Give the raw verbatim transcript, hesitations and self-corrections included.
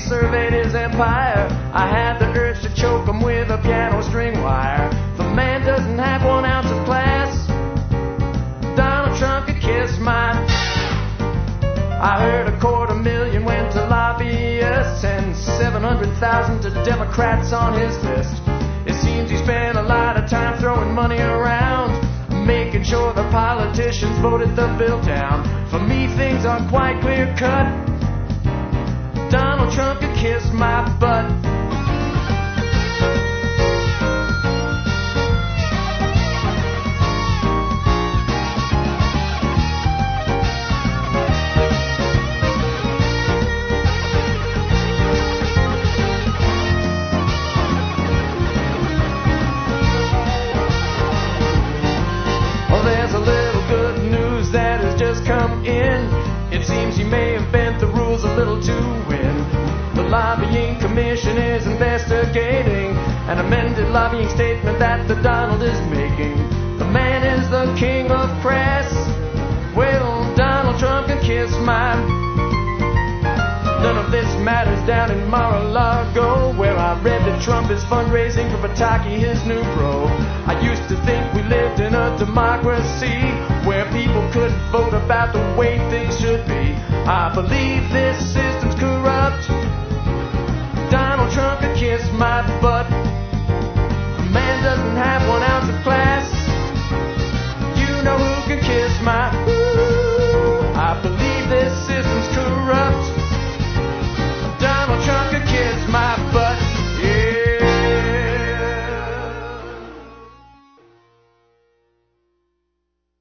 surveyed his empire, I had the urge to choke him with a piano string wire. The man doesn't have one ounce of class. Donald Trump could kiss my... I heard a quarter million went to lobbyists and seven hundred thousand to Democrats on his list. It seems he spent a lot of time throwing money around, making sure the politicians voted the bill down. For me, things aren't quite clear cut. Donald Trump could kiss my butt. Come in. It seems he may have bent the rules a little to win. The lobbying commission is investigating an amended lobbying statement that the Donald is making. The man is the king of press. Well, Donald Trump can kiss my... None of this matters down in Mar-a-Lago, where I read that Trump is fundraising for Pataki, his new bro. I used to think we lived in a democracy where people could vote about the way things should be. I believe this system's corrupt. Donald Trump could kiss my butt. The man doesn't have one ounce of class. You know who can kiss my...